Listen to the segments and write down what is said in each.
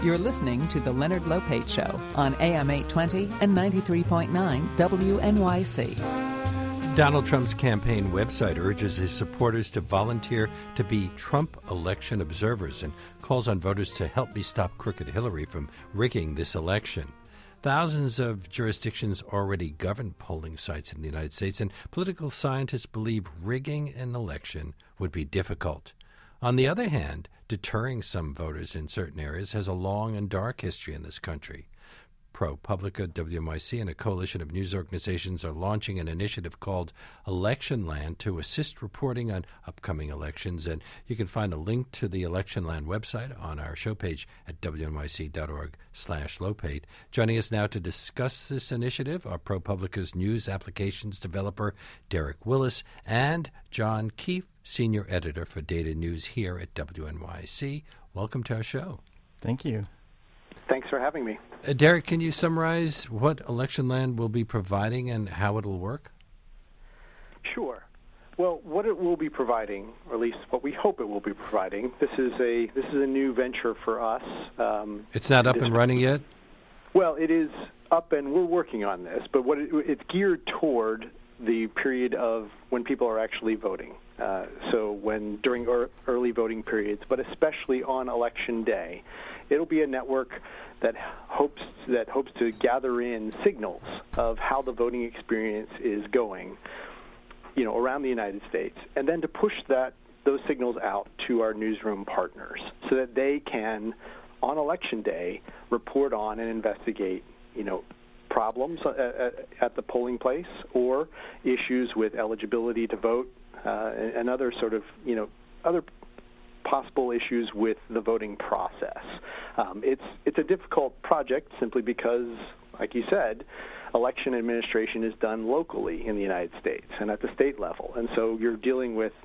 You're listening to The Leonard Lopate Show on AM 820 and 93.9 WNYC. Donald Trump's campaign website urges his supporters to volunteer to be Trump election observers and calls on voters to help me stop crooked Hillary from rigging this election. Thousands of jurisdictions already govern polling sites in the United States, and political scientists believe rigging an election would be difficult. On the other hand, deterring some voters in certain areas has a long and dark history in this country. ProPublica, WNYC, and a coalition of news organizations are launching an initiative called Electionland to assist reporting on upcoming elections. And you can find a link to the Electionland website on our show page at wnyc.org/Lopate. Joining us now to discuss this initiative are ProPublica's news applications developer Derek Willis and John Keefe, senior editor for data news here at WNYC. Welcome to our show. Thank you. Thanks for having me. Derek, can you summarize what Electionland will be providing and how it will work? Sure. Well, what it will be providing, or at least what we hope it will be providing, this is a new venture for us. It's not up and running yet? Well, it is up, and we're working on this, but it's geared toward the period of when people are actually voting. So during early voting periods, but especially on Election Day. It'll be a network that hopes to gather in signals of how the voting experience is going, around the United States, and then to push those signals out to our newsroom partners so that they can, on Election Day, report on and investigate, problems at the polling place or issues with eligibility to vote and other sort of, other possible issues with the voting process. It's a difficult project simply because, like you said, election administration is done locally in the United States and at the state level, and so you're dealing with,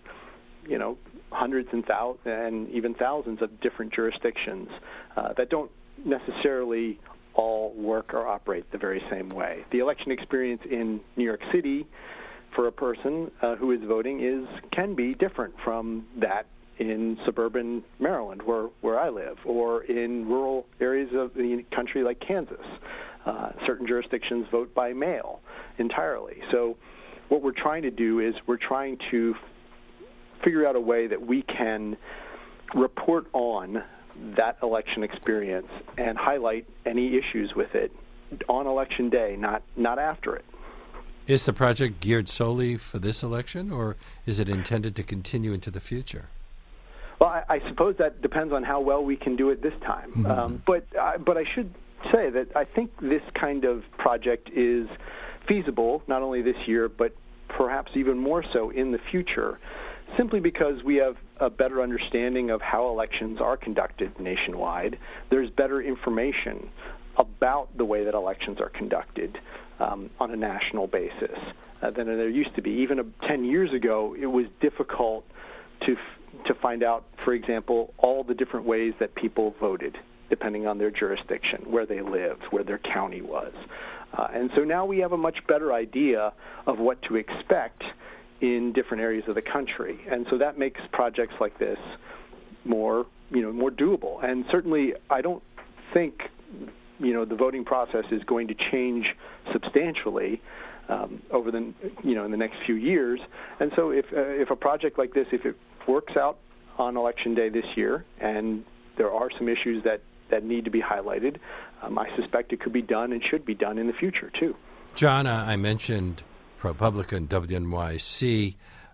hundreds and even thousands of different jurisdictions that don't necessarily all work or operate the very same way. The election experience in New York City for a person who is voting can be different from that in suburban Maryland, where I live, or in rural areas of the country like Kansas. Certain jurisdictions vote by mail entirely. So what we're trying to do is we're trying to figure out a way that we can report on that election experience and highlight any issues with it on Election Day, not after it. Is the project geared solely for this election, or is it intended to continue into the future? Well, I suppose that depends on how well we can do it this time. Mm-hmm. But I should say that I think this kind of project is feasible not only this year, but perhaps even more so in the future, simply because we have a better understanding of how elections are conducted nationwide. There's better information about the way that elections are conducted on a national basis than there used to be. Even 10 years ago, it was difficult to find out, for example, all the different ways that people voted, depending on their jurisdiction, where they lived, where their county was. And so now we have a much better idea of what to expect in different areas of the country. And so that makes projects like this more doable. And certainly I don't think, the voting process is going to change substantially over in the next few years. And so if a project like this, if it works out on Election Day this year, and there are some issues that need to be highlighted, I suspect it could be done and should be done in the future, too. John, I mentioned ProPublica and WNYC.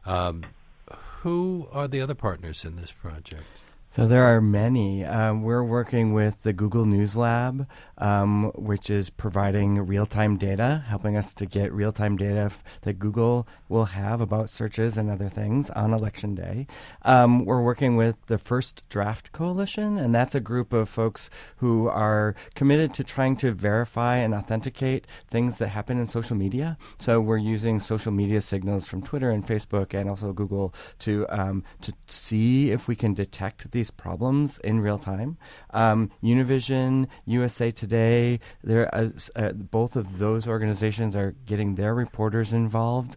Who are the other partners in this project? So there are many. We're working with the Google News Lab, which is providing real-time data, helping us to get real-time data that Google will have about searches and other things on Election Day. We're working with the First Draft Coalition, and that's a group of folks who are committed to trying to verify and authenticate things that happen in social media. So we're using social media signals from Twitter and Facebook and also Google to see if we can detect these problems in real time. Univision, USA Today, both of those organizations are getting their reporters involved,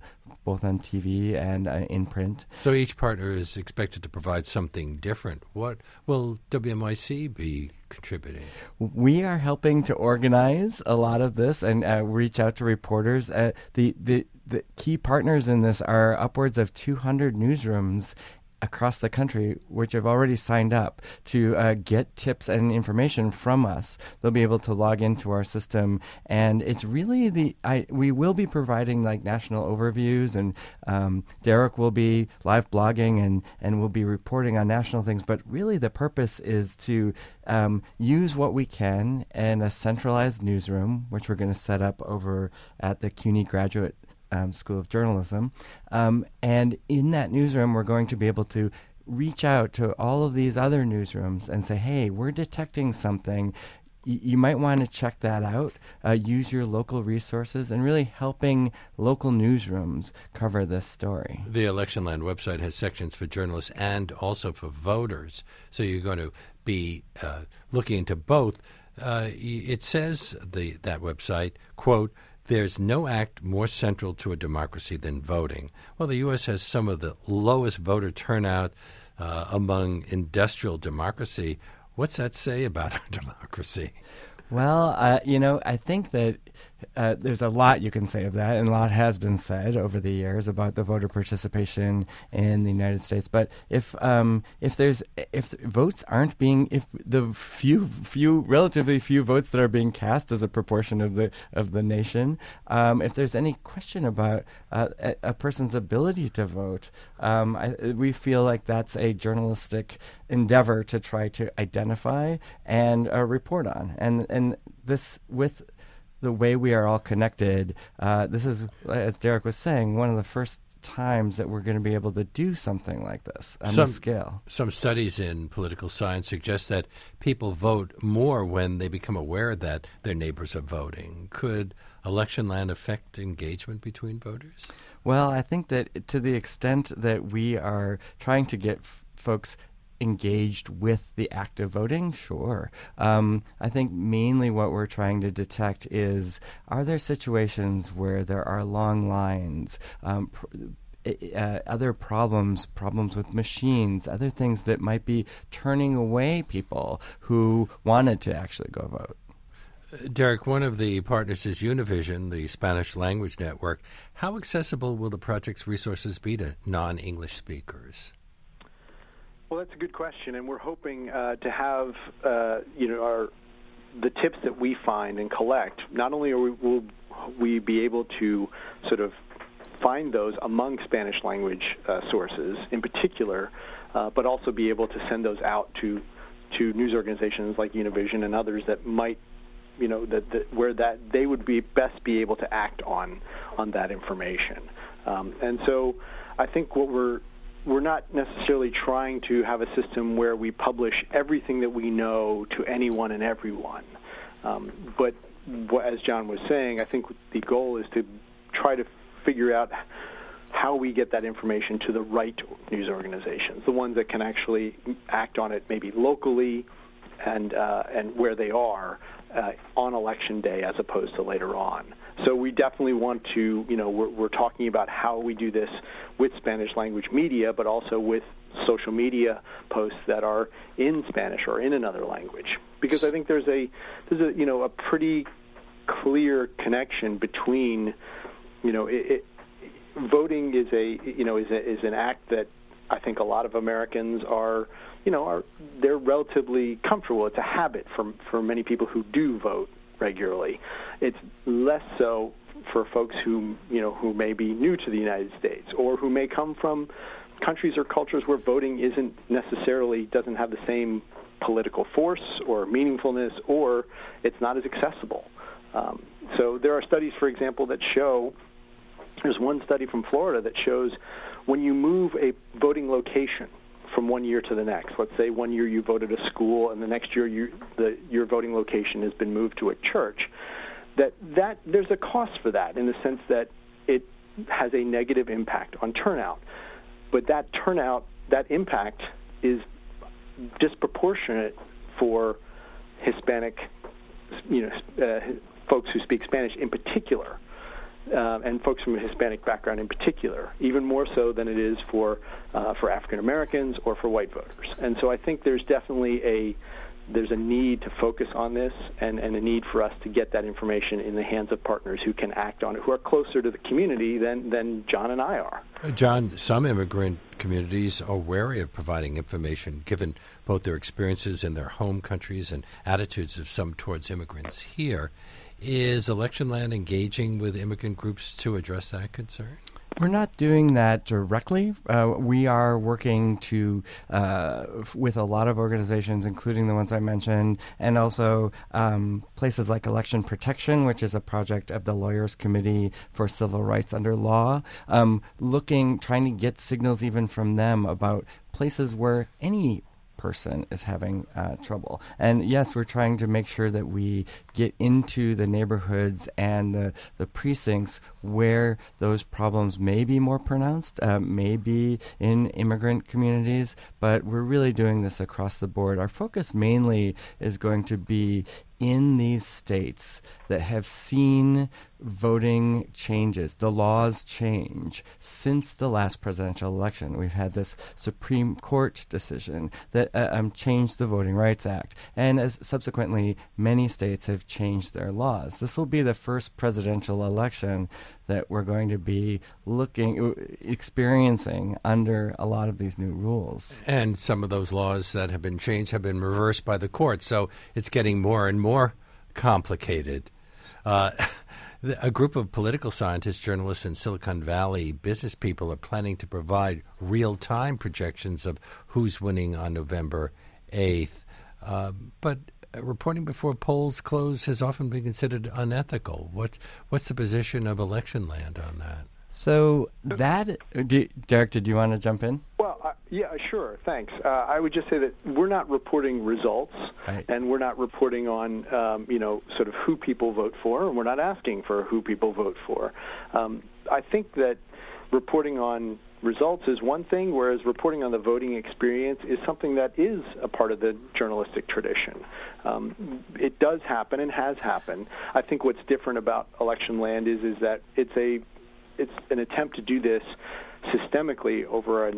both on TV and in print. So each partner is expected to provide something different. What will WNYC be contributing? We are helping to organize a lot of this and reach out to reporters. The key partners in this are upwards of 200 newsrooms across the country, which have already signed up to get tips and information from us. They'll be able to log into our system, and it's really we will be providing like national overviews, and Derek will be live blogging and will be reporting on national things. But really, the purpose is to use what we can in a centralized newsroom, which we're going to set up over at the CUNY Graduate School of Journalism. And in that newsroom, we're going to be able to reach out to all of these other newsrooms and say, hey, we're detecting something. You might want to check that out, use your local resources, and really helping local newsrooms cover this story. The Electionland website has sections for journalists and also for voters. So you're going to be looking into both. It says, that website, quote, "There's no act more central to a democracy than voting." Well, the U.S. has some of the lowest voter turnout among industrial democracy. What's that say about our democracy? Well, I think that there's a lot you can say of that, and a lot has been said over the years about the voter participation in the United States. But if votes aren't being, if the relatively few votes that are being cast as a proportion of the nation, if there's any question about a person's ability to vote, we feel like that's a journalistic endeavor to try to identify and report on, and this with the way we are all connected, this is, as Derek was saying, one of the first times that we're going to be able to do something like this on this scale. Some studies in political science suggest that people vote more when they become aware that their neighbors are voting. Could Electionland affect engagement between voters? Well, I think that to the extent that we are trying to get folks engaged with the act of voting, sure. I think mainly what we're trying to detect is, are there situations where there are long lines, other problems with machines, other things that might be turning away people who wanted to actually go vote. Derek, one of the partners is Univision, the Spanish language network. How accessible will the project's resources be to non-English speakers? Well, that's a good question, and we're hoping to have the tips that we find and collect. Not only will we be able to sort of find those among Spanish language sources in particular, but also be able to send those out to news organizations like Univision and others that might, where they would be best be able to act on that information. And so I think what we're not necessarily trying to have a system where we publish everything that we know to anyone and everyone. But as John was saying, I think the goal is to try to figure out how we get that information to the right news organizations, the ones that can actually act on it maybe locally and where they are on Election Day as opposed to later on. So we definitely want to, we're talking about how we do this with Spanish language media, but also with social media posts that are in Spanish or in another language. Because I think there's a pretty clear connection between, voting is is an act that I think a lot of Americans they're relatively comfortable. It's a habit for many people who do vote regularly. It's less so for folks who may be new to the United States or who may come from countries or cultures where voting doesn't have the same political force or meaningfulness, or it's not as accessible. So there are studies, for example, that show, there's one study from Florida that shows when you move a voting location from one year to the next. Let's say one year you voted a school, and the next year your voting location has been moved to a church. That there's a cost for that in the sense that it has a negative impact on turnout. But that impact is disproportionate for Hispanic, folks who speak Spanish in particular. and folks from a Hispanic background in particular, even more so than it is for African Americans or for white voters. And so I think there's definitely there's a need to focus on this and a need for us to get that information in the hands of partners who can act on it, who are closer to the community than John and I are. John, some immigrant communities are wary of providing information given both their experiences in their home countries and attitudes of some towards immigrants here. Is Electionland engaging with immigrant groups to address that concern? We're not doing that directly. We are working with a lot of organizations, including the ones I mentioned, and also places like Election Protection, which is a project of the Lawyers Committee for Civil Rights Under Law, trying to get signals even from them about places where any person is having trouble. And yes, we're trying to make sure that we get into the neighborhoods and the precincts where those problems may be more pronounced, maybe in immigrant communities, but we're really doing this across the board. Our focus mainly is going to be in these states that have seen voting changes, the laws change since the last presidential election. We've had this Supreme Court decision that changed the Voting Rights Act, and as subsequently many states have changed their laws. This will be the first presidential election that we're going to be experiencing under a lot of these new rules. And some of those laws that have been changed have been reversed by the court, so it's getting more and more complicated. A group of political scientists, journalists, and Silicon Valley business people are planning to provide real-time projections of who's winning on November 8th. But reporting before polls close has often been considered unethical. What's the position of Electionland on that? So Derek, did you want to jump in? Well, yeah, sure, thanks. I would just say that we're not reporting results, right, and we're not reporting on, sort of who people vote for, and we're not asking for who people vote for. I think that reporting on results is one thing, whereas reporting on the voting experience is something that is a part of the journalistic tradition. It does happen and has happened. I think what's different about Electionland is that it's an attempt to do this systemically over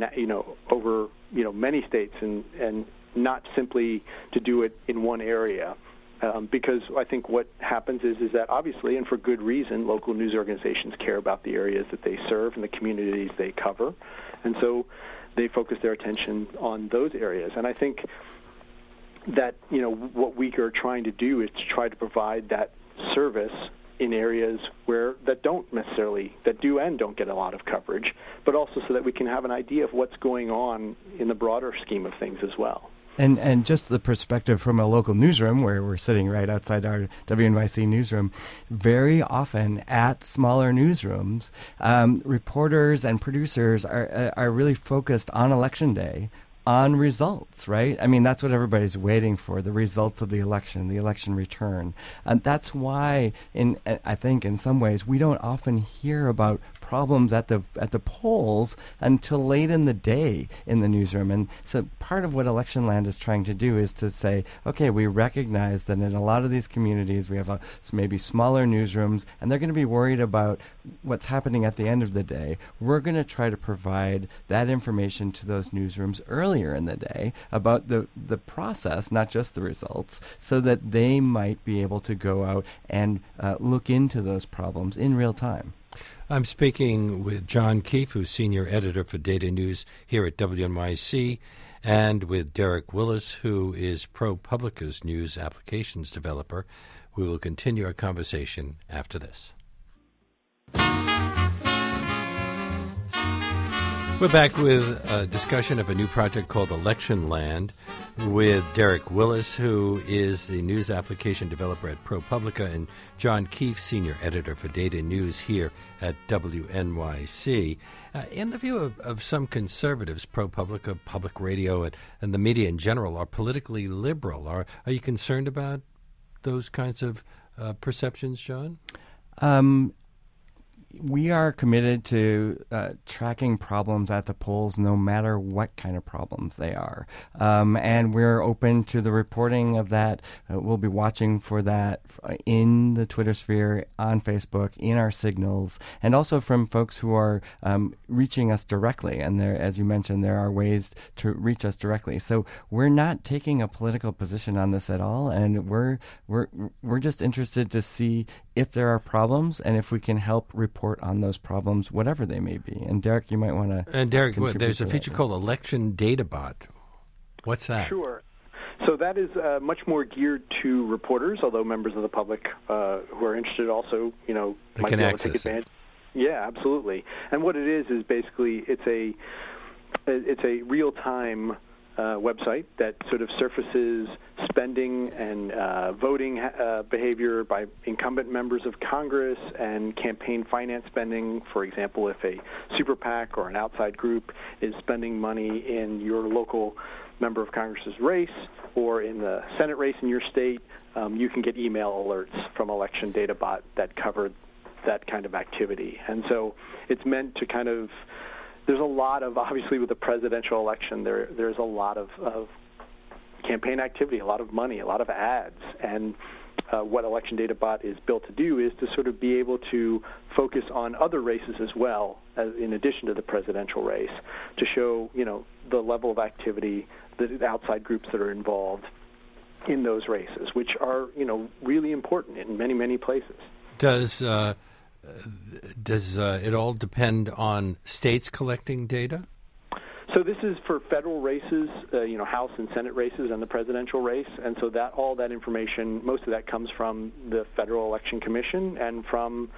many states and not simply to do it in one area. Because I think what happens is that obviously, and for good reason, local news organizations care about the areas that they serve and the communities they cover, and so they focus their attention on those areas. And I think that what we are trying to do is to try to provide that service in areas that do and don't get a lot of coverage, but also so that we can have an idea of what's going on in the broader scheme of things as well. And just the perspective from a local newsroom, where we're sitting right outside our WNYC newsroom, very often at smaller newsrooms, reporters and producers are really focused on Election Day on results, right? I mean, that's what everybody's waiting for, the results of the election return. And that's why, I think in some ways, we don't often hear about problems at the polls until late in the day in the newsroom. And so part of what Electionland is trying to do is to say, okay, we recognize that in a lot of these communities we have maybe smaller newsrooms, and they're going to be worried about what's happening at the end of the day. We're going to try to provide that information to those newsrooms earlier in the day about the process, not just the results, so that they might be able to go out and look into those problems in real time. I'm speaking with John Keefe, who's senior editor for Data News here at WNYC, and with Derek Willis, who is ProPublica's news applications developer. We will continue our conversation after this. We're back with a discussion of a new project called Electionland with Derek Willis, who is the news application developer at ProPublica, and John Keefe, senior editor for Data News here at WNYC. In the view of some conservatives, ProPublica, public radio, and the media in general are politically liberal. Are you concerned about those kinds of perceptions, John? we are committed to tracking problems at the polls, no matter what kind of problems they are. And we're open to the reporting of that. We'll be watching for that in the Twitter sphere, on Facebook, in our signals, and also from folks who are reaching us directly. And there, as you mentioned, there are ways to reach us directly. So we're not taking a political position on this at all, and we're just interested to see if there are problems and if we can help report on those problems, whatever they may be. And Derek, you might want to. And Derek, there's a feature called Election Data Bot. What's that? Sure. So that is much more geared to reporters, although members of the public who are interested also, they might can be able access to take advantage. Yeah, absolutely. And what it is basically it's a real-time website that sort of surfaces spending and voting behavior by incumbent members of Congress and campaign finance spending. For example, if a super PAC or an outside group is spending money in your local member of Congress's race or in the Senate race in your state, you can get email alerts from Election Data Bot that cover that kind of activity. And so it's meant to kind of, there's a lot of, obviously with the presidential election, there's a lot of campaign activity, a lot of money, a lot of ads. And what Election Data Bot is built to do is to sort of be able to focus on other races as well, in addition to the presidential race, to show, the level of activity, the outside groups that are involved in those races, which are, really important in many, many places. Does it all depend on states collecting data? So this is for federal races, House and Senate races, and the presidential race, and so that all that information, most of that comes from the Federal Election Commission and from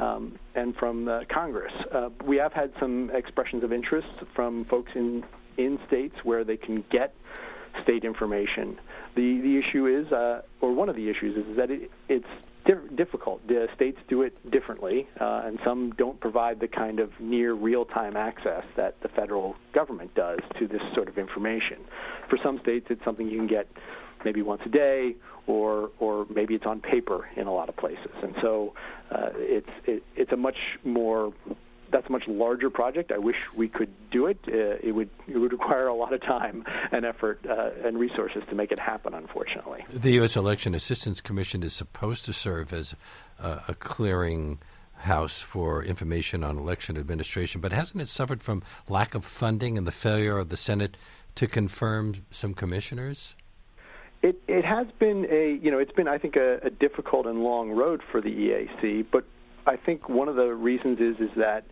Congress. We have had some expressions of interest from folks in states where they can get state information. The issue is, or one of the issues is that it's difficult. The states do it differently, and some don't provide the kind of near real-time access that the federal government does to this sort of information. For some states, it's something you can get maybe once a day, or maybe it's on paper in a lot of places. And so it's a much more. That's a much larger project. I wish we could do it. It would require a lot of time and effort and resources to make it happen, unfortunately. The U.S. Election Assistance Commission is supposed to serve as a clearing house for information on election administration, but hasn't it suffered from lack of funding and the failure of the Senate to confirm some commissioners? It has been it's been, I think, a difficult and long road for the EAC, but I think one of the reasons is that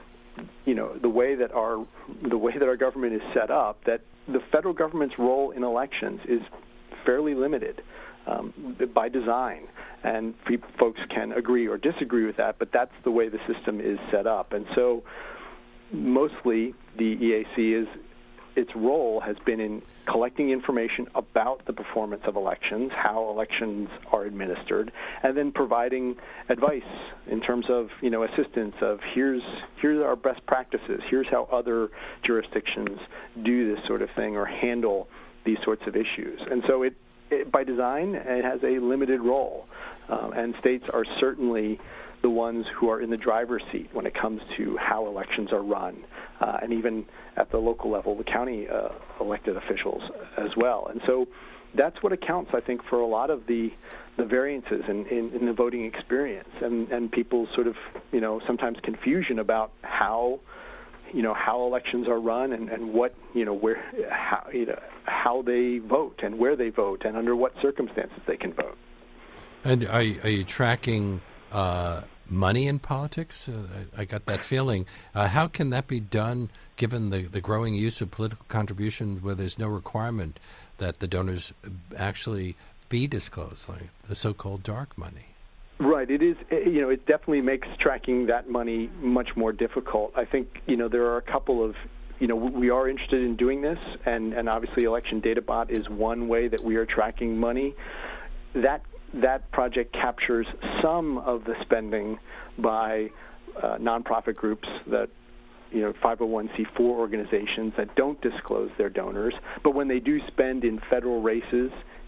the way that our government is set up, that the federal government's role in elections is fairly limited by design, and folks can agree or disagree with that, but that's the way the system is set up. And so mostly the EAC its role has been in collecting information about the performance of elections, how elections are administered, and then providing advice in terms of, assistance of here's our best practices, here's how other jurisdictions do this sort of thing or handle these sorts of issues. And so it by design, it has a limited role, and states are certainly the ones who are in the driver's seat when it comes to how elections are run, and even at the local level, the county elected officials as well. And so that's what accounts, I think, for a lot of the variances in the voting experience, and people's sort of, sometimes confusion about how elections are run and what, how they vote and where they vote and under what circumstances they can vote. And are you tracking money in politics? I got that feeling. How can that be done given the growing use of political contributions where there's no requirement that the donors actually be disclosed, like the so-called dark money? Right. It is. It definitely makes tracking that money much more difficult. I think, there are a couple of, we are interested in doing this, and obviously Election Data Bot is one way that we are tracking money. That project captures some of the spending by nonprofit groups that, 501c4 organizations that don't disclose their donors. But when they do spend in federal races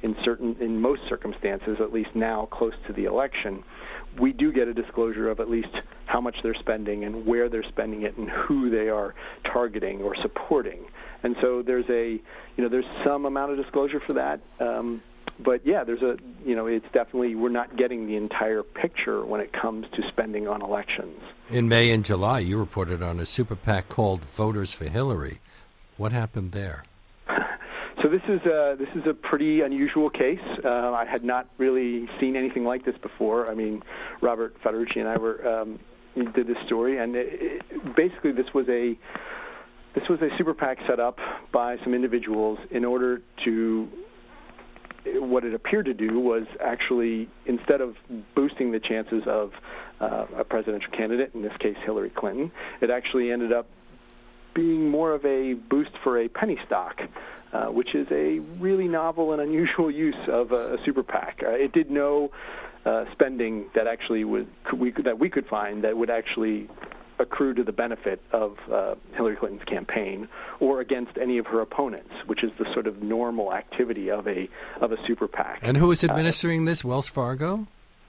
in most circumstances, at least now close to the election, we do get a disclosure of at least how much they're spending and where they're spending it and who they are targeting or supporting. And so there's some amount of disclosure for that. But yeah, it's definitely, we're not getting the entire picture when it comes to spending on elections. In May and July, you reported on a super PAC called Voters for Hillary. What happened there? So this is a pretty unusual case. I had not really seen anything like this before. I mean, Robert Federucci and I did this story, and basically this was a super PAC set up by some individuals in order to. What it appeared to do was actually, instead of boosting the chances of a presidential candidate, in this case Hillary Clinton, it actually ended up being more of a boost for a penny stock, which is a really novel and unusual use of a super PAC. It did no spending that actually that we could find that would actually accrue to the benefit of Hillary Clinton's campaign or against any of her opponents, which is the sort of normal activity of a super PAC. And who was administering this? Wells Fargo?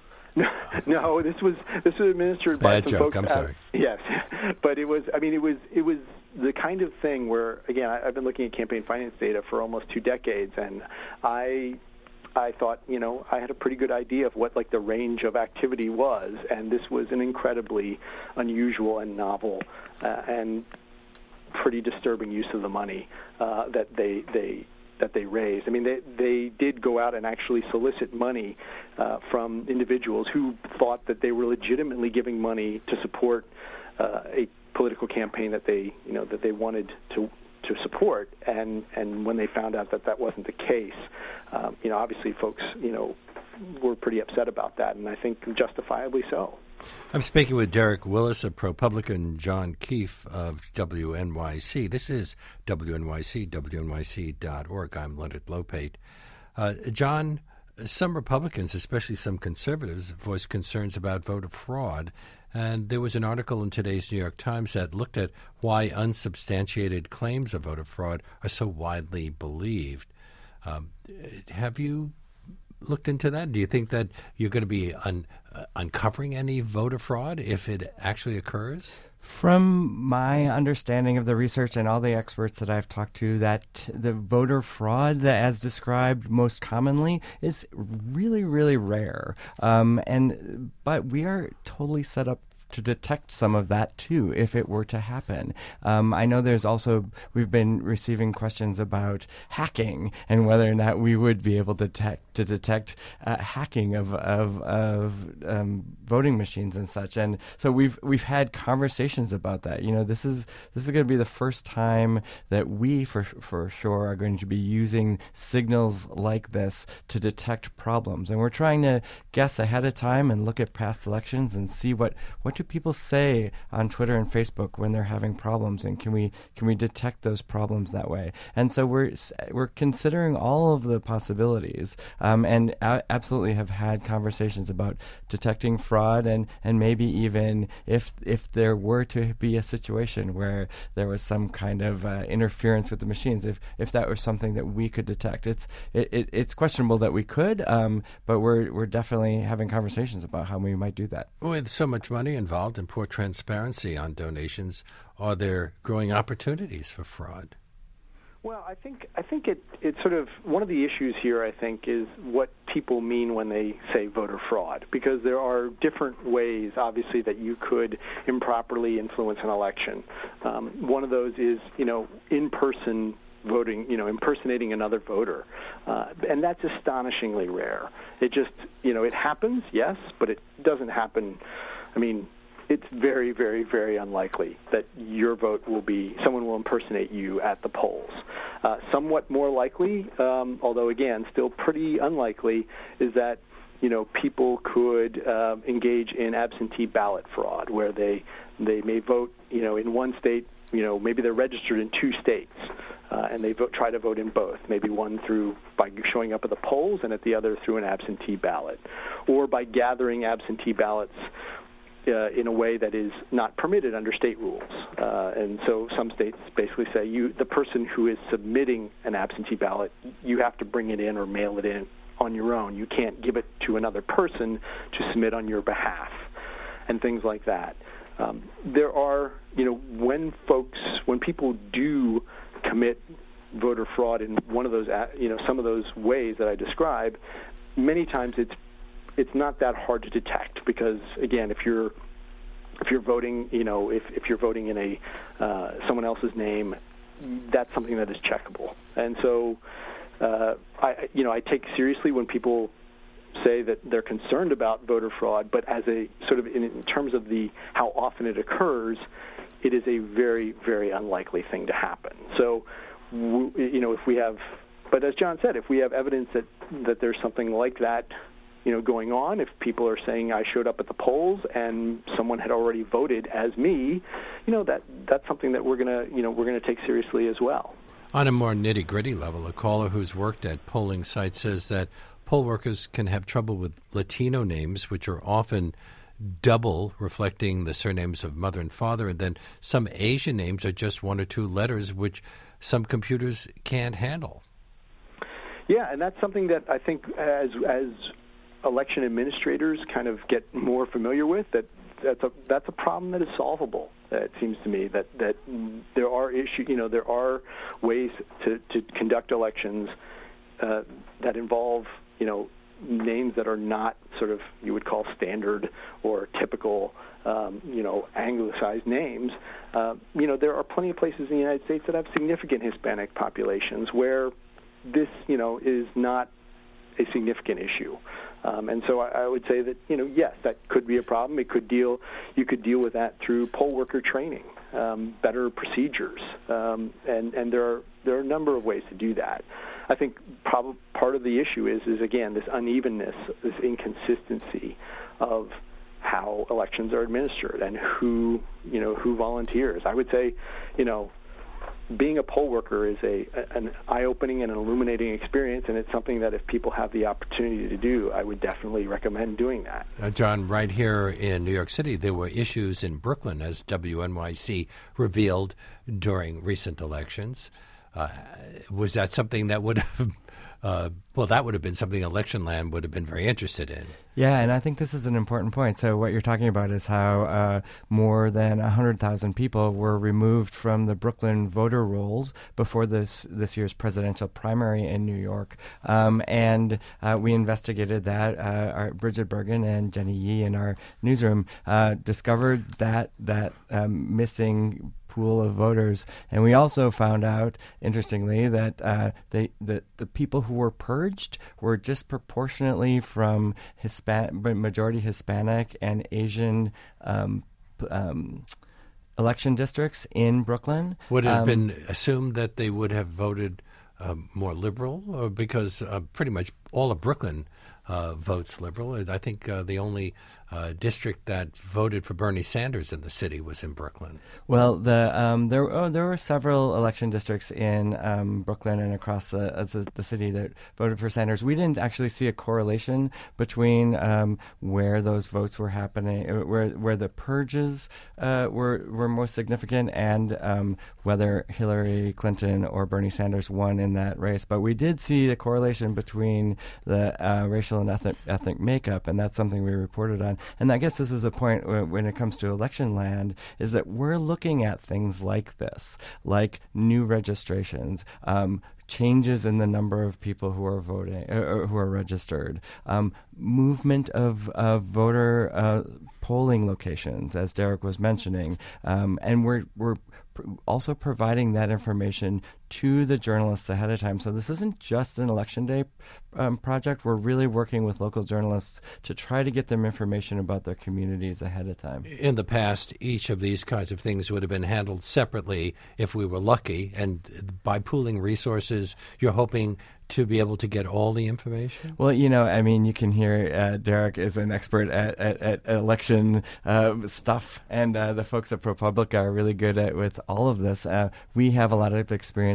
No, this was administered by some folks. I'm sorry. Yes, but it was the kind of thing where, again, I've been looking at campaign finance data for almost 2 decades, and I thought, I had a pretty good idea of what the range of activity was, and this was an incredibly unusual and novel and pretty disturbing use of the money that they raised. I mean, they did go out and actually solicit money from individuals who thought that they were legitimately giving money to support a political campaign that they wanted to support, and when they found out that wasn't the case, obviously folks, were pretty upset about that, and I think justifiably so. I'm speaking with Derek Willis, a ProPublican, John Keefe of WNYC. This is WNYC, WNYC.org. I'm Leonard Lopate. John, some Republicans, especially some conservatives, voiced concerns about voter fraud. And there was an article in today's New York Times that looked at why unsubstantiated claims of voter fraud are so widely believed. Have you looked into that? Do you think that you're going to be uncovering any voter fraud if it actually occurs? From my understanding of the research and all the experts that I've talked to, that the voter fraud that, as described most commonly, is really, really rare. But we are totally set up to detect some of that too, if it were to happen. I know we've been receiving questions about hacking and whether or not we would be able to detect hacking of voting machines and such. And so we've had conversations about that. This is going to be the first time that we, for sure, are going to be using signals like this to detect problems. And we're trying to guess ahead of time and look at past elections and see what do people say on Twitter and Facebook when they're having problems, and can we detect those problems that way? And so we're considering all of the possibilities, and absolutely have had conversations about detecting fraud, and maybe even if there were to be a situation where there was some kind of interference with the machines, if that was something that we could detect. It's questionable that we could, but we're definitely having conversations about how we might do that. With so much money involved and poor transparency on donations, are there growing opportunities for fraud? Well, I think it's sort of one of the issues here, I think, is what people mean when they say voter fraud, because there are different ways, obviously, that you could improperly influence an election. One of those is, in-person voting, impersonating another voter. And that's astonishingly rare. It just, it happens, yes, but it doesn't happen. I mean, it's very, very, very unlikely that your vote someone will impersonate you at the polls. Somewhat more likely, although again, still pretty unlikely, is that, people could engage in absentee ballot fraud, where they may vote, in one state, maybe they're registered in 2 states, and they try to vote in both, maybe one by showing up at the polls and at the other through an absentee ballot, or by gathering absentee ballots in a way that is not permitted under state rules. And so some states basically say the person who is submitting an absentee ballot, you have to bring it in or mail it in on your own. You can't give it to another person to submit on your behalf, and things like that. There are, when people do commit voter fraud in one of those, some of those ways that I describe, many times it's not that hard to detect, because again, if you're voting, if you're voting in a someone else's name, that's something that is checkable. And so I take seriously when people say that they're concerned about voter fraud, but as a sort of in terms of how often it occurs, it is a very, very unlikely thing to happen. So, if we have, but as John said, if we have evidence that there's something like that, going on, if people are saying I showed up at the polls and someone had already voted as me, that's something that we're gonna take seriously as well. On a more nitty-gritty level, a caller who's worked at polling sites says that poll workers can have trouble with Latino names, which are often double, reflecting the surnames of mother and father, and then some Asian names are just one or two letters, which some computers can't handle. Yeah, and that's something that I think as election administrators kind of get more familiar with, that's a problem that is solvable. It seems to me that there are there are ways to conduct elections that involve names that are not sort of you would call standard or typical anglicized names. There are plenty of places in the United States that have significant Hispanic populations where this is not a significant issue. And so I would say that, yes, that could be a problem. You could deal with that through poll worker training, better procedures, and there are a number of ways to do that. I think part of the issue is again this unevenness, this inconsistency of how elections are administered and who volunteers. I would say, being a poll worker is an eye-opening and an illuminating experience, and it's something that if people have the opportunity to do, I would definitely recommend doing that. John, right here in New York City, there were issues in Brooklyn, as WNYC revealed during recent elections. Was that something that would have that would have been something Election Land would have been very interested in. Yeah, and I think this is an important point. So what you're talking about is how more than 100,000 people were removed from the Brooklyn voter rolls before this year's presidential primary in New York. And we investigated that. Bridget Bergen and Jenny Yee in our newsroom discovered that missing pool of voters, and we also found out, interestingly, that the people who were purged were disproportionately from majority Hispanic and Asian election districts in Brooklyn. Would it have been assumed that they would have voted more liberal, or because pretty much all of Brooklyn votes liberal? I think the only district that voted for Bernie Sanders in the city was in Brooklyn. Well, there were several election districts in Brooklyn and across the city that voted for Sanders. We didn't actually see a correlation between where those votes were happening, where the purges were most significant, and whether Hillary Clinton or Bernie Sanders won in that race. But we did see the correlation between the racial and ethnic makeup, and that's something we reported on. And I guess this is a point when it comes to Election Land, is that we're looking at things like this, like new registrations, changes in the number of people who are voting, who are registered, movement of voter polling locations, as Derek was mentioning, and we're also providing that information to the journalists ahead of time. So this isn't just an Election Day project. We're really working with local journalists to try to get them information about their communities ahead of time. In the past, each of these kinds of things would have been handled separately if we were lucky, and by pooling resources, you're hoping to be able to get all the information? Well, you can hear Derek is an expert at election stuff, and the folks at ProPublica are really good with all of this. We have a lot of experience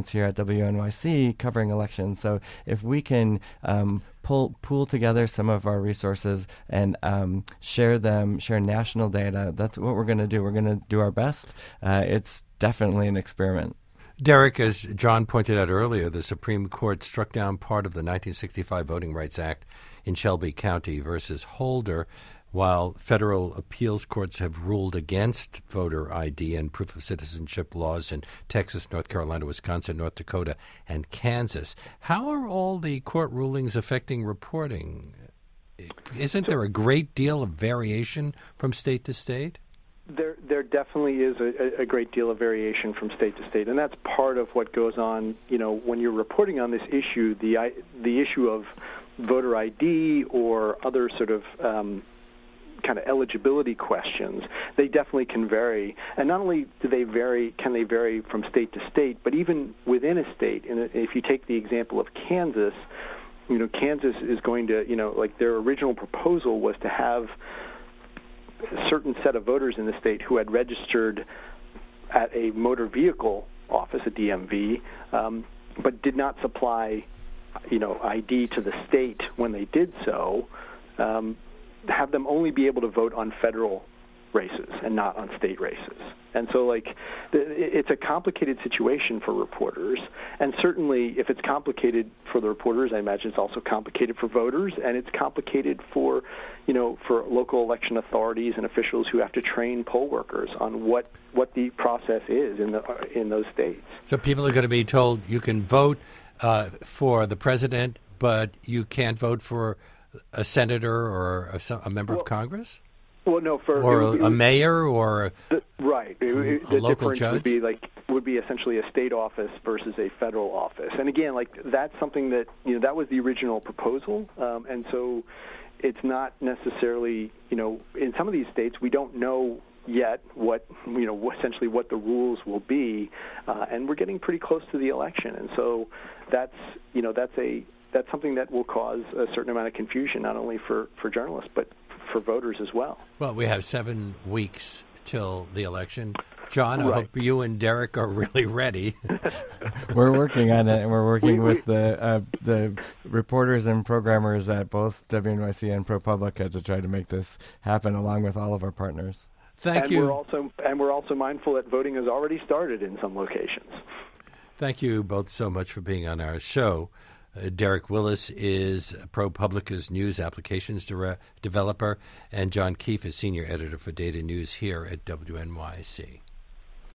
experience here at WNYC covering elections. So if we can pool together some of our resources and share national data, that's what we're going to do. We're going to do our best. It's definitely an experiment. Derek, as John pointed out earlier, the Supreme Court struck down part of the 1965 Voting Rights Act in Shelby County versus Holder, while federal appeals courts have ruled against voter ID and proof of citizenship laws in Texas, North Carolina, Wisconsin, North Dakota, and Kansas. How are all the court rulings affecting reporting? Isn't there a great deal of variation from state to state? There definitely is a great deal of variation from state to state, and that's part of what goes on. When you're reporting on this issue, the issue of voter ID or other sort of kind of eligibility questions, they definitely can vary. And not only can they vary from state to state, but even within a state. And if you take the example of Kansas, Kansas is going to, like their original proposal was to have a certain set of voters in the state who had registered at a motor vehicle office, a DMV, but did not supply, ID to the state when they did so, have them only be able to vote on federal races and not on state races. And so, it's a complicated situation for reporters. And certainly, if it's complicated for the reporters, I imagine it's also complicated for voters, and it's complicated for, for local election authorities and officials who have to train poll workers on what the process is in those states. So people are going to be told you can vote for the president, but you can't vote for a senator or a member of Congress? Well, no, a mayor or right. The local difference judge would be essentially a state office versus a federal office. And again, that's something that that was the original proposal, and so it's not necessarily in some of these states we don't know yet what essentially what the rules will be, and we're getting pretty close to the election, and so that's something that will cause a certain amount of confusion, not only for journalists but for voters as well. Well, we have 7 weeks till the election. John, I Right. hope you and Derek are really ready. We're working on it, and we're working with the reporters and programmers at both WNYC and ProPublica to try to make this happen, along with all of our partners. Thank you. We're also mindful that voting has already started in some locations. Thank you both so much for being on our show. Derek Willis is ProPublica's news applications developer, and John Keefe is senior editor for data news here at WNYC.